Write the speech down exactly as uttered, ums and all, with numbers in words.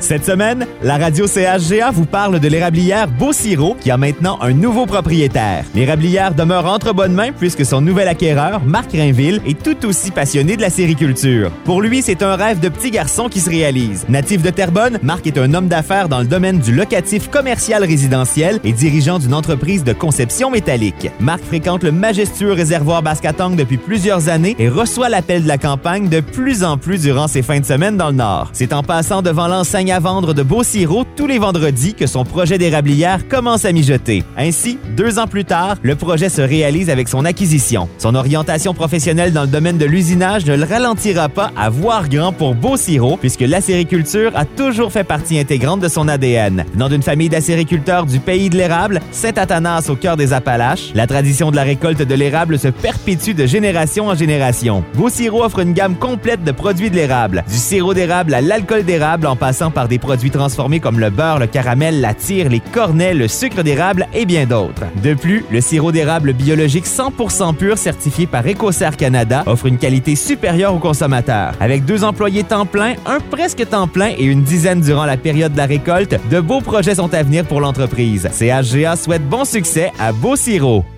Cette semaine, la radio C H G A vous parle de l'érablière Beau-Sirop qui a maintenant un nouveau propriétaire. L'érablière demeure entre bonnes mains puisque son nouvel acquéreur, Marc Rainville, est tout aussi passionné de la sériculture. Pour lui, c'est un rêve de petit garçon qui se réalise. Natif de Terrebonne, Marc est un homme d'affaires dans le domaine du locatif commercial résidentiel et dirigeant d'une entreprise de conception métallique. Marc fréquente le majestueux réservoir Baskatong depuis plusieurs années et reçoit l'appel de la campagne de plus en plus durant ses fins de semaine dans le Nord. C'est en passant devant l'enseigne à vendre de Beau-Sirop tous les vendredis que son projet d'érablière commence à mijoter. Ainsi, deux ans plus tard, le projet se réalise avec son acquisition. Son orientation professionnelle dans le domaine de l'usinage ne le ralentira pas à voir grand pour Beau-Sirop puisque l'acériculture a toujours fait partie intégrante de son A D N. Venant d'une famille d'acériculteurs du pays de l'érable, Saint-Athanas au cœur des Appalaches, la tradition de la récolte de l'érable se perpétue de génération en génération. Beau-Sirop offre une gamme complète de produits de l'érable, du sirop d'érable à l'alcool d'érable en passant par des produits transformés comme le beurre, le caramel, la tire, les cornets, le sucre d'érable et bien d'autres. De plus, le sirop d'érable biologique cent pour cent pur certifié par Écocert Canada offre une qualité supérieure aux consommateurs. Avec deux employés temps plein, un presque temps plein et une dizaine durant la période de la récolte, de beaux projets sont à venir pour l'entreprise. C H G A souhaite bon succès à Beau-Sirop.